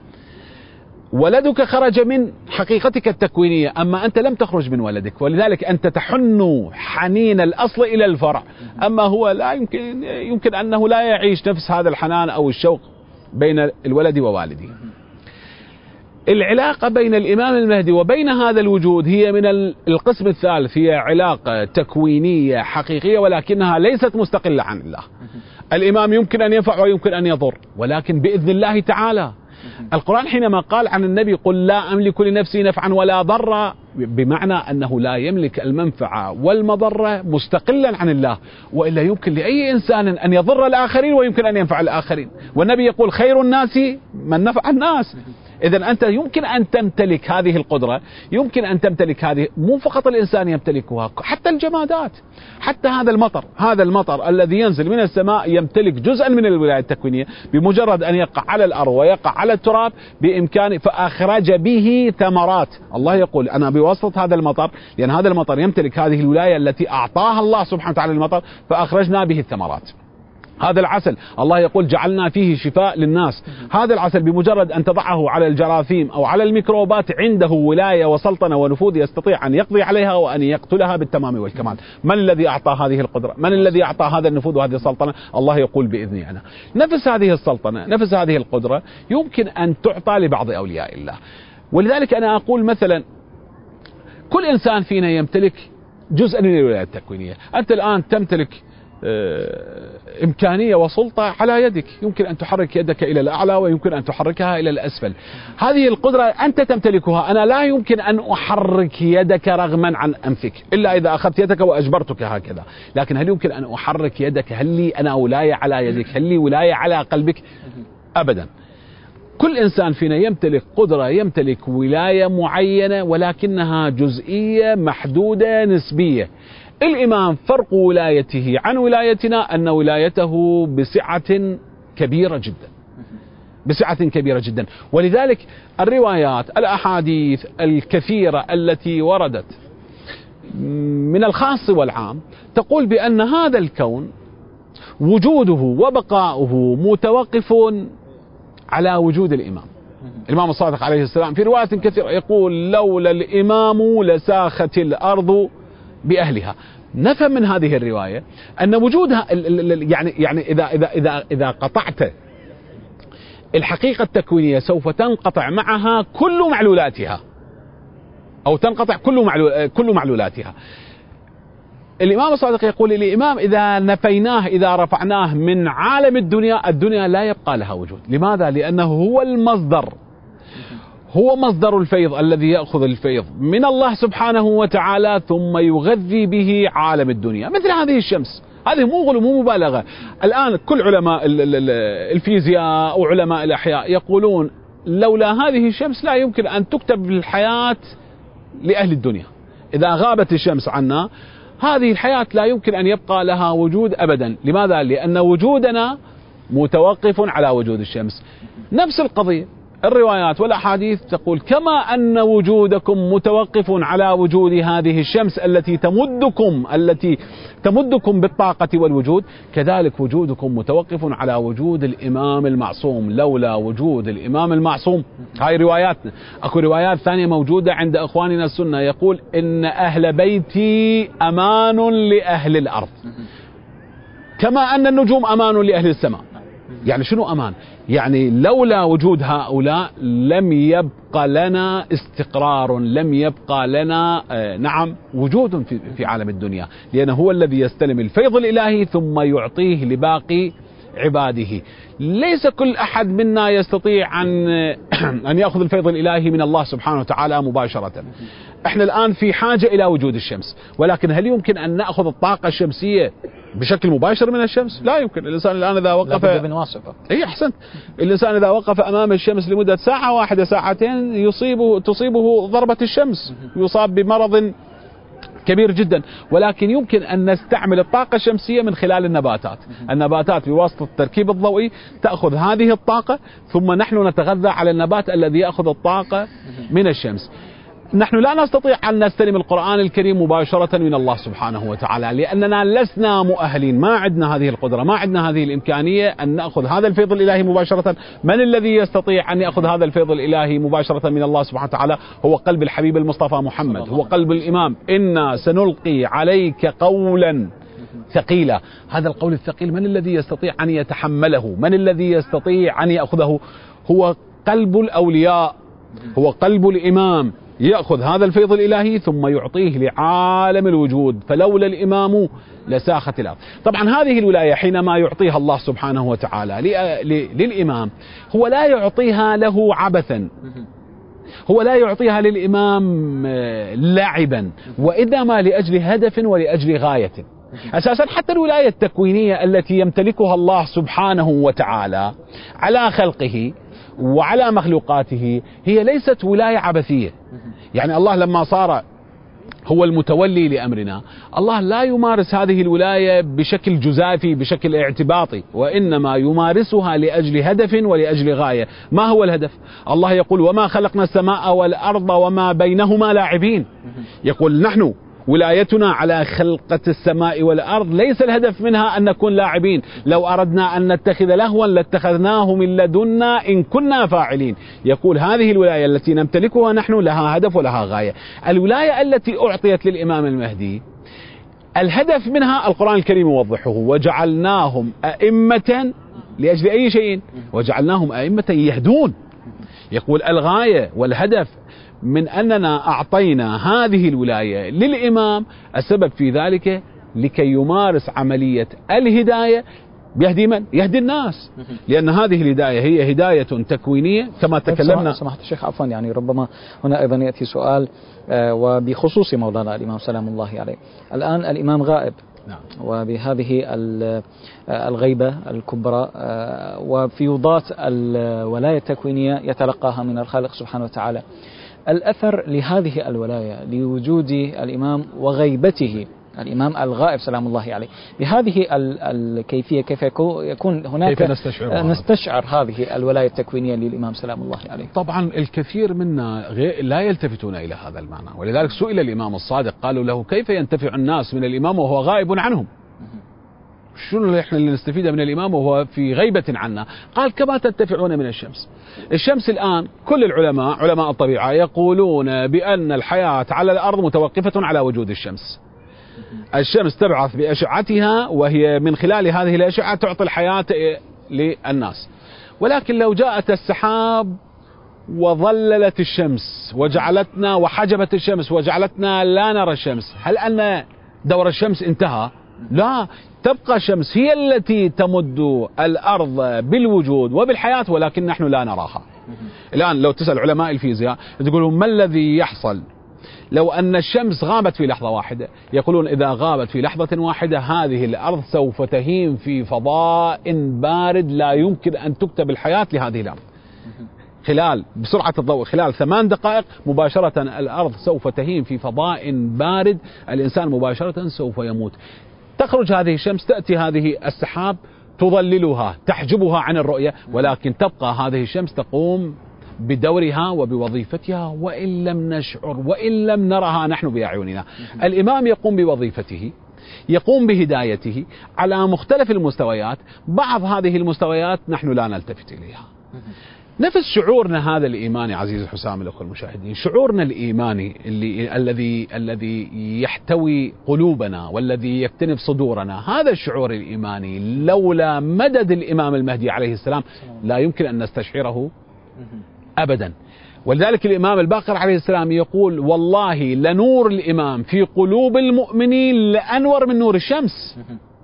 ولدك خرج من حقيقتك التكوينية، أما أنت لم تخرج من ولدك، ولذلك أنت تحن حنين الأصل إلى الفرع، أما هو لا يمكن يمكن أنه لا يعيش نفس هذا الحنان أو الشوق بين الولد ووالده. العلاقة بين الإمام المهدي وبين هذا الوجود هي من القسم الثالث، هي علاقة تكوينية حقيقية ولكنها ليست مستقلة عن الله. الإمام يمكن أن ينفع ويمكن أن يضر، ولكن بإذن الله تعالى. القرآن حينما قال عن النبي قل لا أملك لنفسي نفعا ولا ضرا، بمعنى أنه لا يملك المنفعة والمضرة مستقلا عن الله، وإلا يمكن لأي إنسان أن يضر الآخرين ويمكن أن ينفع الآخرين. والنبي يقول خير الناس من نفع الناس. إذن أنت يمكن أن تمتلك هذه القدرة، يمكن أن تمتلك هذه، مو فقط الإنسان يمتلكها، حتى الجمادات، حتى هذا المطر، هذا المطر الذي ينزل من السماء يمتلك جزءا من الولاية التكوينية. بمجرد أن يقع على الأرض ويقع على التراب بإمكانه فأخرج به ثمرات. الله يقول أنا بواسطة هذا المطر، لأن هذا المطر يمتلك هذه الولاية التي أعطاها الله سبحانه وتعالى المطر، فأخرجنا به الثمرات. هذا العسل الله يقول جعلنا فيه شفاء للناس. هذا العسل بمجرد أن تضعه على الجراثيم أو على الميكروبات عنده ولاية وسلطنة ونفوذ يستطيع أن يقضي عليها وأن يقتلها بالتمام والكمال. من الذي أعطى هذه القدرة؟ من الذي أعطى هذا النفوذ وهذه السلطنة؟ الله يقول بإذني أنا. نفس هذه السلطنة، نفس هذه القدرة يمكن أن تعطى لبعض أولياء الله. ولذلك أنا أقول مثلا كل إنسان فينا يمتلك جزءا من الولاية التكوينية. أنت الآن تمتلك إمكانية وسلطة على يدك، يمكن أن تحرك يدك إلى الأعلى ويمكن أن تحركها إلى الأسفل. هذه القدرة أنت تمتلكها، أنا لا يمكن أن أحرك يدك رغما عن أنفك إلا إذا أخذت يدك وأجبرتك هكذا. لكن هل يمكن أن أحرك يدك؟ هل لي أنا ولاية على يدك؟ هل لي ولاية على قلبك؟ أبدا. كل إنسان فينا يمتلك قدرة، يمتلك ولاية معينة ولكنها جزئية محدودة نسبية. الإمام فرق ولايته عن ولايتنا أن ولايته بسعة كبيرة جدا، بسعة كبيرة جدا. ولذلك الروايات الأحاديث الكثيرة التي وردت من الخاص والعام تقول بأن هذا الكون وجوده وبقاؤه متوقف على وجود الإمام. الإمام الصادق عليه السلام في رواية كثيرة يقول لولا الإمام لساخت الأرض بأهلها. نفهم من هذه الرواية أن وجودها يعني يعني إذا إذا إذا إذا قطعت الحقيقة التكوينية سوف تنقطع معها كل معلولاتها، أو تنقطع كل معلول كل معلولاتها. الإمام الصادق يقول الإمام إذا نفيناه إذا رفعناه من عالم الدنيا، الدنيا لا يبقى لها وجود. لماذا؟ لأنه هو المصدر، هو مصدر الفيض الذي يأخذ الفيض من الله سبحانه وتعالى ثم يغذي به عالم الدنيا، مثل هذه الشمس. هذه مو غلو مو مبالغة. الآن كل علماء الفيزياء وعلماء الأحياء يقولون لولا هذه الشمس لا يمكن أن تكتب الحياة لأهل الدنيا. إذا غابت الشمس عنا هذه الحياة لا يمكن أن يبقى لها وجود أبدا. لماذا؟ لأن وجودنا متوقف على وجود الشمس. نفس القضية، الروايات والأحاديث تقول كما أن وجودكم متوقف على وجود هذه الشمس التي تمدكم التي تمدكم بالطاقة والوجود، كذلك وجودكم متوقف على وجود الإمام المعصوم. لولا وجود الإمام المعصوم، هاي رواياتنا. أكو روايات ثانية موجودة عند أخواننا السنة يقول إن أهل بيتي أمان لأهل الأرض كما أن النجوم أمان لأهل السماء. يعني شنو أمان؟ يعني لولا وجود هؤلاء لم يبقى لنا استقرار، لم يبقى لنا آه نعم وجود في, في عالم الدنيا، لأنه هو الذي يستلم الفيض الإلهي ثم يعطيه لباقي عباده. ليس كل أحد منا يستطيع أن أن يأخذ الفيض الإلهي من الله سبحانه وتعالى مباشرة. احنا الآن في حاجة إلى وجود الشمس، ولكن هل يمكن أن نأخذ الطاقة الشمسية بشكل مباشر من الشمس؟ لا يمكن. الإنسان الآن إذا وقف أي أحسنت الإنسان إذا وقف أمام الشمس لمدة ساعة واحدة ساعتين يصيبه تصيبه ضربة الشمس، يصاب بمرض كبير جدا. ولكن يمكن أن نستعمل الطاقة الشمسية من خلال النباتات. النباتات بواسطة التركيب الضوئي تأخذ هذه الطاقة ثم نحن نتغذى على النبات الذي يأخذ الطاقة من الشمس. نحن لا نستطيع أن نستلم القرآن الكريم مباشرة من الله سبحانه وتعالى لأننا لسنا مؤهلين، ما عندنا هذه القدرة، ما عندنا هذه الإمكانية أن نأخذ هذا الفيض الإلهي مباشرة. من الذي يستطيع أن يأخذ هذا الفيض الإلهي مباشرة من الله سبحانه وتعالى؟ هو قلب الحبيب المصطفى محمد، هو قلب الإمام. إنا سنلقي عليك قولا ثقيلا. هذا القول الثقيل من الذي يستطيع أن يتحمله؟ من الذي يستطيع أن يأخذه؟ هو قلب الأولياء، هو قلب الإمام، يأخذ هذا الفيض الإلهي ثم يعطيه لعالم الوجود. فلولا الإمام لساخت الأرض. طبعا هذه الولاية حينما يعطيها الله سبحانه وتعالى للإمام هو لا يعطيها له عبثا، هو لا يعطيها للإمام لاعبا، وإنما لأجل هدف ولأجل غاية. أساسا حتى الولاية التكوينية التي يمتلكها الله سبحانه وتعالى على خلقه وعلى مخلوقاته هي ليست ولاية عبثية. يعني الله لما صار هو المتولي لأمرنا، الله لا يمارس هذه الولاية بشكل جزافي بشكل اعتباطي، وإنما يمارسها لأجل هدف ولأجل غاية. ما هو الهدف؟ الله يقول وما خلقنا السماء والأرض وما بينهما لاعبين. يقول نحن ولايتنا على خلقة السماء والأرض ليس الهدف منها أن نكون لاعبين. لو أردنا أن نتخذ لهوا لاتخذناه من لدنا إن كنا فاعلين. يقول هذه الولاية التي نمتلكها نحن لها هدف ولها غاية. الولاية التي أعطيت للإمام المهدي الهدف منها القرآن الكريم يوضحه، وجعلناهم أئمة لأجل أي شيء؟ وجعلناهم أئمة يهدون. يقول الغاية والهدف من أننا أعطينا هذه الولاية للإمام السبب في ذلك لكي يمارس عملية الهداية. يهدي من؟ يهدي الناس، لأن هذه الهداية هي هداية تكوينية كما تكلمنا. سمحت الشيخ عفوا، يعني ربما هنا أيضا يأتي سؤال وبخصوص مولانا الإمام سلام الله عليه. الآن الإمام غائب، نعم، وبهذه الغيبة الكبرى وفيوضات الولاية التكوينية يتلقاها من الخالق سبحانه وتعالى، الأثر لهذه الولاية لوجود الإمام وغيبته الإمام الغائب سلام الله عليه بهذه الكيفية، كيف يكون هناك كيف نستشعر, نستشعر هذه الولاية التكوينية للإمام سلام الله عليه؟ طبعا الكثير منا لا يلتفتون إلى هذا المعنى، ولذلك سئل الإمام الصادق قالوا له كيف ينتفع الناس من الإمام وهو غائب عنهم؟ شنو اللي احنا اللي نستفيده من الإمام وهو في غيبة عنا؟ قال كما تنتفعون من الشمس. الشمس الآن كل العلماء علماء الطبيعة يقولون بأن الحياة على الأرض متوقفة على وجود الشمس. الشمس تبعث بأشعتها وهي من خلال هذه الأشعة تعطي الحياة للناس، ولكن لو جاءت السحاب وظللت الشمس وجعلتنا وحجبت الشمس وجعلتنا لا نرى الشمس، هل أن دور الشمس انتهى؟ لا، تبقى الشمس هي التي تمد الأرض بالوجود وبالحياة، ولكن نحن لا نراها. الآن لو تسأل علماء الفيزياء تقولون ما الذي يحصل لو أن الشمس غابت في لحظة واحدة؟ يقولون إذا غابت في لحظة واحدة هذه الأرض سوف تهيم في فضاء بارد لا يمكن أن تكتب الحياة لهذه الأرض. خلال بسرعة الضوء خلال ثمان دقائق مباشرة الأرض سوف تهيم في فضاء بارد، الإنسان مباشرة سوف يموت. تخرج هذه الشمس، تأتي هذه السحاب تظللها تحجبها عن الرؤية، ولكن تبقى هذه الشمس تقوم بدورها وبوظيفتها وإن لم نشعر وإن لم نرها نحن بأعيننا. الإمام يقوم بوظيفته، يقوم بهدايته على مختلف المستويات. بعض هذه المستويات نحن لا نلتفت إليها. نفس شعورنا هذا الإيماني عزيزي حسام الأخوة المشاهدين، شعورنا الإيماني اللي الذي الذي يحتوي قلوبنا والذي يكتنف صدورنا، هذا الشعور الإيماني لولا مدد الإمام المهدي عليه السلام لا يمكن أن نستشعره أبدا. ولذلك الإمام الباقر عليه السلام يقول: والله لنور الإمام في قلوب المؤمنين لأنور من نور الشمس.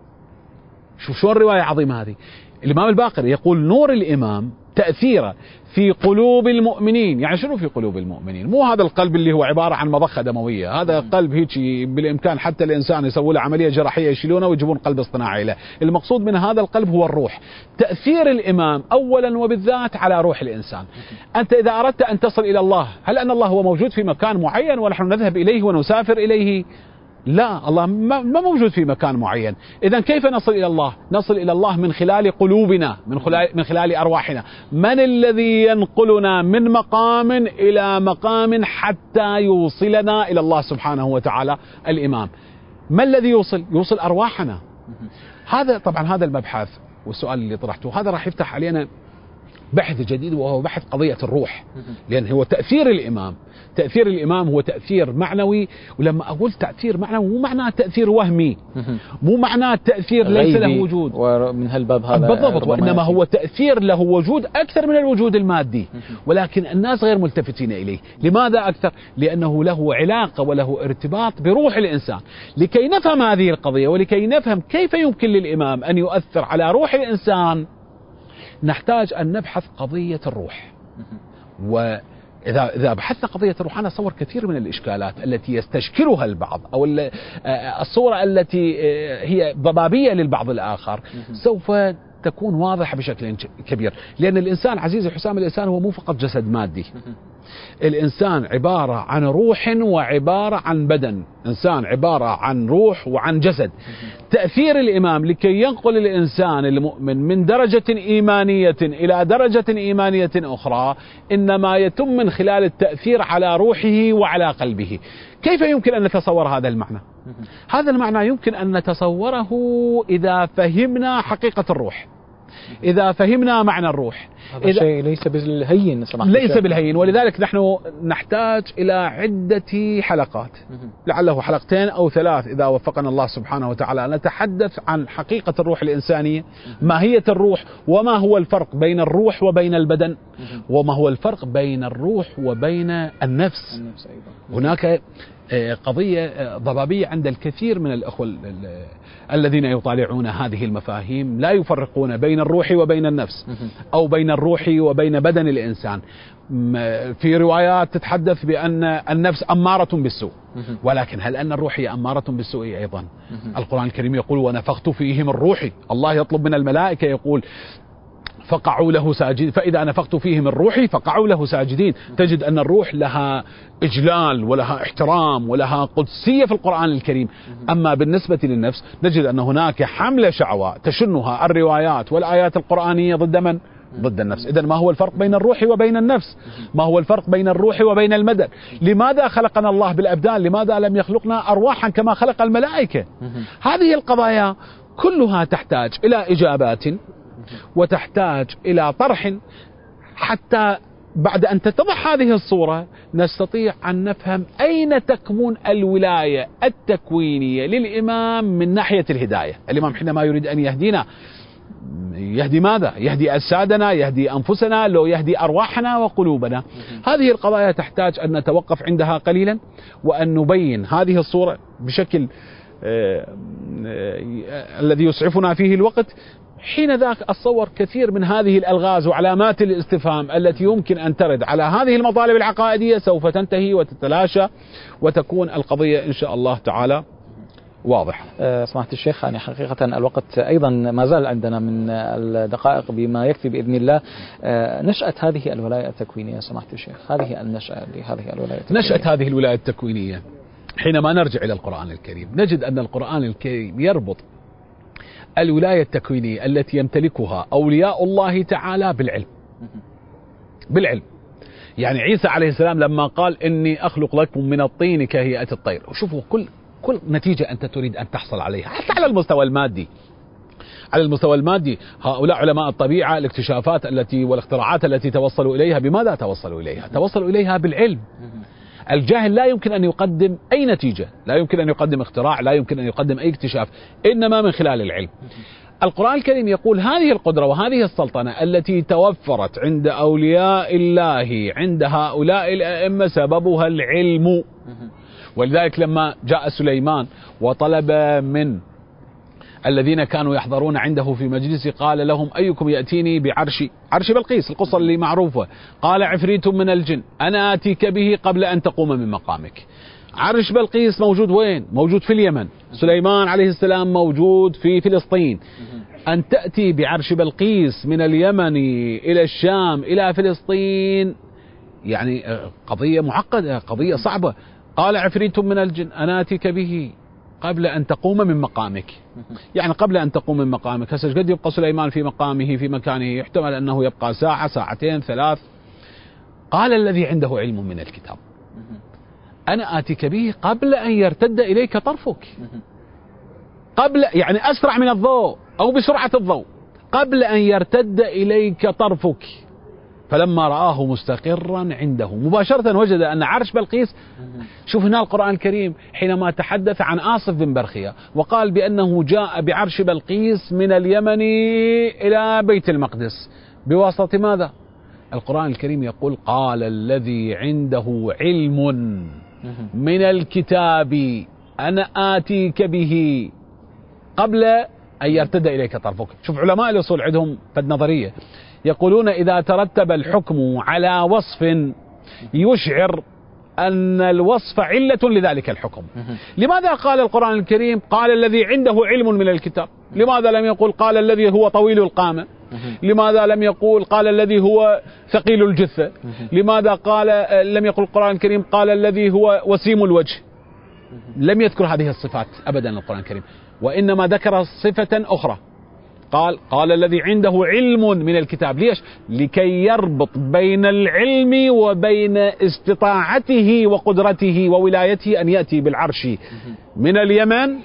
شوف شو الرواية عظيمة هذه. الإمام الباقر يقول نور الإمام تأثيره في قلوب المؤمنين. يعني شنو في قلوب المؤمنين؟ مو هذا القلب اللي هو عبارة عن مضخة دموية، هذا قلب هيك بالإمكان حتى الإنسان يسوي له عملية جراحية يشيلونه ويجيبون قلب اصطناعي له. المقصود من هذا القلب هو الروح. تأثير الإمام أولا وبالذات على روح الإنسان. أنت إذا أردت أن تصل إلى الله، هل أن الله هو موجود في مكان معين ونحن نذهب إليه ونسافر إليه؟ لا، الله ما موجود في مكان معين. إذن كيف نصل إلى الله؟ نصل إلى الله من خلال قلوبنا، من خلال, من خلال أرواحنا. من الذي ينقلنا من مقام إلى مقام حتى يوصلنا إلى الله سبحانه وتعالى؟ الإمام. ما الذي يوصل؟ يوصل أرواحنا. هذا طبعا هذا المبحث والسؤال اللي طرحته هذا راح يفتح علينا بحث جديد، وهو بحث قضية الروح. لأن هو تأثير الإمام تأثير الإمام هو تأثير معنوي. ولما أقول تأثير معنوي مو معناه تأثير وهمي، مو معناه تأثير ليس له وجود، ومن هالباب هذا بالضبط، وإنما هو تأثير له وجود أكثر من الوجود المادي، ولكن الناس غير ملتفتين إليه. لماذا أكثر؟ لأنه له علاقة وله ارتباط بروح الإنسان. لكي نفهم هذه القضية ولكي نفهم كيف يمكن للإمام أن يؤثر على روح الإنسان نحتاج أن نبحث قضية الروح. وإذا إذا بحثنا قضية الروح أنا أصور كثير من الإشكالات التي يستشكلها البعض أو الصورة التي هي ضبابية للبعض الآخر سوف تكون واضحة بشكل كبير. لأن الإنسان عزيزي حسام، الإنسان هو مو فقط جسد مادي، الإنسان عبارة عن روح وعبارة عن بدن، إنسان عبارة عن روح وعن جسد. تأثير الإمام لكي ينقل الإنسان المؤمن من درجة إيمانية إلى درجة إيمانية أخرى إنما يتم من خلال التأثير على روحه وعلى قلبه. كيف يمكن أن نتصور هذا المعنى؟ هذا المعنى يمكن أن نتصوره إذا فهمنا حقيقة الروح، إذا فهمنا معنى الروح. هذا شيء ليس بالهين صراحة، ليس بالهين، ولذلك نحن نحتاج إلى عدة حلقات، لعله حلقتين أو ثلاث إذا وفقنا الله سبحانه وتعالى، نتحدث عن حقيقة الروح الإنسانية، ماهية الروح، وما هو الفرق بين الروح وبين البدن، وما هو الفرق بين الروح وبين النفس. هناك قضية ضبابية عند الكثير من الأخوة الذين يطالعون هذه المفاهيم، لا يفرقون بين الروح وبين النفس أو بين الروح وبين بدن الإنسان. في روايات تتحدث بأن النفس أمارة بالسوء، ولكن هل أن الروح هي أمارة بالسوء أيضا؟ القرآن الكريم يقول ونفخت فيه من روحي. الله يطلب من الملائكة يقول فقعوا له ساجدين، فإذا نفخت فيه من روحي فقعوا له ساجدين. تجد أن الروح لها إجلال ولها احترام ولها قدسية في القرآن الكريم. أما بالنسبة للنفس نجد أن هناك حملة شعواء تشنها الروايات والآيات القرآنية ضد من؟ ضد النفس. إذن ما هو الفرق بين الروح وبين النفس؟ ما هو الفرق بين الروح وبين المدن؟ لماذا خلقنا الله بالأبدان؟ لماذا لم يخلقنا أرواحا كما خلق الملائكة؟ هذه القضايا كلها تحتاج إلى إجابات وتحتاج إلى طرح حتى بعد أن تتضح هذه الصورة نستطيع أن نفهم أين تكمن الولاية التكوينية للإمام من ناحية الهداية. الإمام حينما يريد أن يهدينا يهدي ماذا؟ يهدي أجسادنا، يهدي أنفسنا، لو يهدي أرواحنا وقلوبنا. هذه القضايا تحتاج أن نتوقف عندها قليلا وأن نبين هذه الصورة بشكل آه آه الذي يسعفنا فيه الوقت. حين ذاك أتصور كثير من هذه الألغاز وعلامات الاستفهام التي يمكن أن ترد على هذه المطالب العقائدية سوف تنتهي وتتلاشى وتكون القضية إن شاء الله تعالى واضح. أه سماحة الشيخ، يعني حقيقة الوقت أيضا ما زال عندنا من الدقائق بما يكفي بإذن الله. أه نشأة هذه الولاية التكوينية سماحة الشيخ، هذه النشأة لهذه الولاية التكوينية. نشأة هذه الولاية التكوينية حينما نرجع إلى القرآن الكريم نجد أن القرآن الكريم يربط الولاية التكوينية التي يمتلكها أولياء الله تعالى بالعلم. بالعلم يعني عيسى عليه السلام لما قال إني أخلق لكم من الطين كهيئة الطير، وشوفوا كل كل نتيجة أنت تريد أن تحصل عليها حتى على المستوى المادي. على المستوى المادي هؤلاء علماء الطبيعة الاكتشافات التي والاختراعات التي توصلوا إليها بماذا توصلوا إليها؟ توصلوا إليها بالعلم. الجاهل لا يمكن أن يقدم أي نتيجة، لا يمكن أن يقدم اختراع، لا يمكن أن يقدم أي اكتشاف، إنما من خلال العلم. القرآن الكريم يقول هذه القدرة وهذه السلطنة التي توفرت عند أولياء الله عند هؤلاء الأئمة سببها العلم. ولذلك لما جاء سليمان وطلب من الذين كانوا يحضرون عنده في مجلس قال لهم أيكم يأتيني بعرشي، عرش بلقيس القصة اللي معروفة، قال عفريت من الجن أنا آتيك به قبل أن تقوم من مقامك. عرش بلقيس موجود وين؟ موجود في اليمن. سليمان عليه السلام موجود في فلسطين. أن تأتي بعرش بلقيس من اليمن إلى الشام إلى فلسطين يعني قضية معقدة، قضية صعبة. قال عفريت من الجن أنا آتيك به قبل أن تقوم من مقامك، يعني قبل أن تقوم من مقامك. هسه قد يبقى سليمان في مقامه في مكانه؟ يحتمل أنه يبقى ساعة ساعتين ثلاث. قال الذي عنده علم من الكتاب أنا آتيك به قبل أن يرتد إليك طرفك، قبل يعني أسرع من الضوء أو بسرعة الضوء، قبل أن يرتد إليك طرفك. فلما رآه مستقرا عنده مباشرة وجد أن عرش بلقيس. شوف هنا القرآن الكريم حينما تحدث عن آصف بن برخية وقال بأنه جاء بعرش بلقيس من اليمن إلى بيت المقدس بواسطة ماذا؟ القرآن الكريم يقول قال الذي عنده علم من الكتاب أنا آتيك به قبل أن يرتد إليك طرفك. شوف علماء الأصول عندهم فد نظرية يقولون إذا ترتب الحكم على وصف يشعر أن الوصف علة لذلك الحكم. لماذا قال القرآن الكريم قال الذي عنده علم من الكتاب؟ لماذا لم يقول قال الذي هو طويل القامة؟ لماذا لم يقول قال الذي هو ثقيل الجثة؟ لماذا قال لم يقل القرآن الكريم قال الذي هو وسيم الوجه؟ لم يذكر هذه الصفات أبدا القرآن الكريم، وإنما ذكر صفة أخرى قال قال الذي عنده علم من الكتاب. ليش؟ لكي يربط بين العلم وبين استطاعته وقدرته وولايته أن يأتي بالعرش من اليمن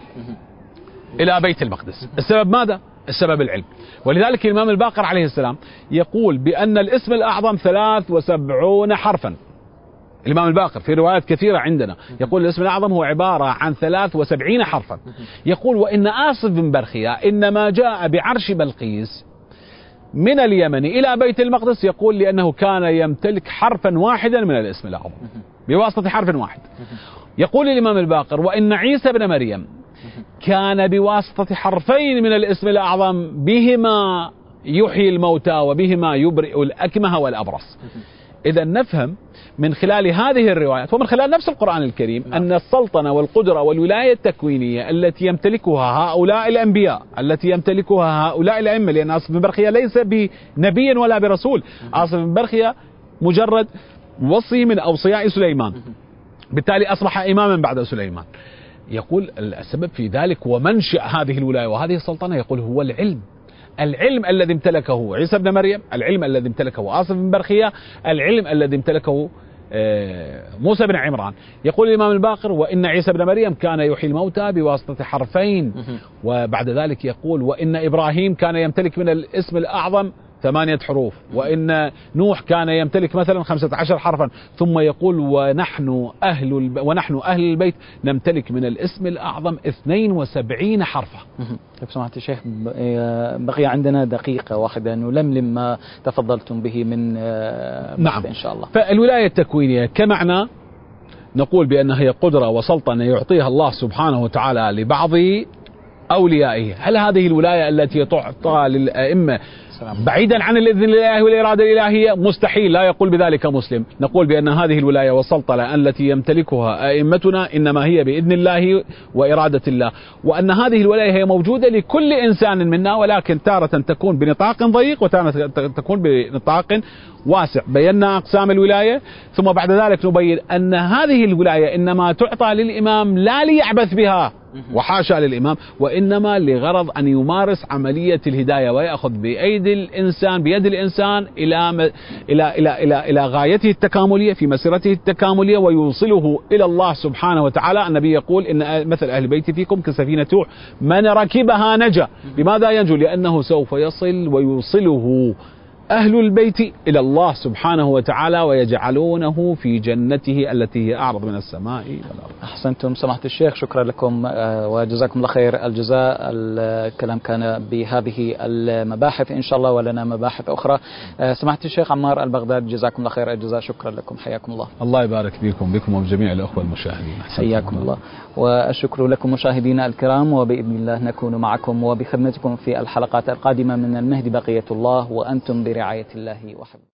إلى بيت المقدس. السبب ماذا؟ السبب العلم. ولذلك الإمام الباقر عليه السلام يقول بأن الاسم الأعظم ثلاث وسبعون حرفا. الإمام الباقر في روايات كثيرة عندنا يقول الاسم الأعظم هو عبارة عن ثلاث وسبعين حرفا. يقول وإن آصف بن برخية إنما جاء بعرش بلقيس من اليمن إلى بيت المقدس يقول لأنه كان يمتلك حرفا واحدا من الاسم الأعظم بواسطة حرف واحد. يقول الإمام الباقر وإن عيسى بن مريم كان بواسطة حرفين من الاسم الأعظم بهما يحيي الموتى وبهما يبرئ الأكمه والأبرص. إذا نفهم من خلال هذه الروايات ومن خلال نفس القرآن الكريم أن السلطنة والقدرة والولاية التكوينية التي يمتلكها هؤلاء الأنبياء التي يمتلكها هؤلاء الأئمة، لأن آصف بن برخية ليس بنبي ولا برسول، آصف بن برخية مجرد وصي من أوصياء سليمان، بالتالي أصبح إماما بعد سليمان. يقول السبب في ذلك ومنشأ هذه الولاية وهذه السلطنة يقول هو العلم. العلم الذي امتلكه عيسى بن مريم، العلم الذي امتلكه آصف بن برخية، العلم الذي امتلكه موسى بن عمران. يقول الإمام الباقر وإن عيسى بن مريم كان يحيي الموتى بواسطة حرفين. وبعد ذلك يقول وإن إبراهيم كان يمتلك من الاسم الأعظم ثمانية حروف، وإن نوح كان يمتلك مثلا خمسة عشر حرفا، ثم يقول ونحن أهل الب... ونحن أهل البيت نمتلك من الاسم الأعظم اثنين وسبعين حرفا. لو سمحت الشيخ بقي عندنا دقيقة واحدة نلملم ما تفضلتم به من نعم إن شاء الله. فالولاية التكوينية كمعنى نقول بأنها هي قدرة وسلطنة يعطيها الله سبحانه وتعالى لبعض أوليائه. هل هذه الولاية التي تعطى للأئمة بعيدا عن الإذن الإلهي والإرادة الإلهية؟ مستحيل، لا يقول بذلك مسلم. نقول بأن هذه الولاية والسلطنة التي يمتلكها أئمتنا إنما هي بإذن الله وإرادة الله، وأن هذه الولاية هي موجودة لكل إنسان منا، ولكن تارة تكون بنطاق ضيق وتارة تكون بنطاق واسع. بينا أقسام الولاية، ثم بعد ذلك نبين أن هذه الولاية إنما تعطى للإمام لا ليعبث بها وحاشا للإمام، وإنما لغرض أن يمارس عملية الهداية ويأخذ بأيدي الإنسان بيد الإنسان إلى إلى إلى إلى إلى غايته التكاملية في مسيرته التكاملية، ويوصله إلى الله سبحانه وتعالى. النبي يقول إن مثل أهل البيت فيكم كسفينة نوح من ركبها نجا. لماذا ينجو؟ لأنه سوف يصل ويوصله أهل البيت إلى الله سبحانه وتعالى ويجعلونه في جنته التي هي أعرض من السماء والأرض. أحسنتم سماحة الشيخ، شكرا لكم وجزاكم الله خير الجزاء. الكلام كان بهذه المباحث إن شاء الله، ولنا مباحث أخرى. سماحة الشيخ عمار البغداد، جزاكم الله خير الجزاء، شكرا لكم، حياكم الله. الله يبارك بكم بكم وبجميع الأخوة المشاهدين. حياكم الله، والشكر لكم مشاهدينا الكرام، وبإذن الله نكون معكم وبخدمتكم في الحلقات القادمة من المهد بقية الله، وأنتم برعاية الله وحفظه.